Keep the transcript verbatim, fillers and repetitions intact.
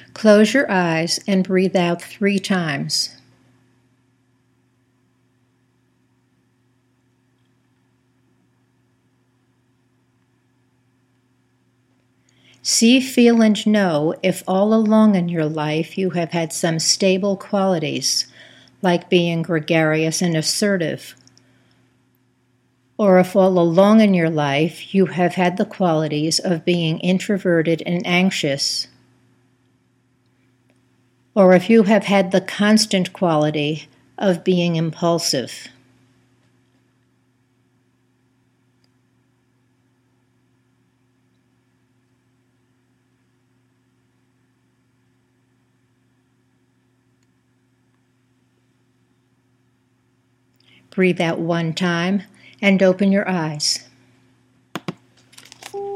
Close your eyes and breathe out three times. See, feel, and know if all along in your life you have had some stable qualities, like being gregarious and assertive, or if all along in your life you have had the qualities of being introverted and anxious, or if you have had the constant quality of being impulsive. Breathe out one time and open your eyes.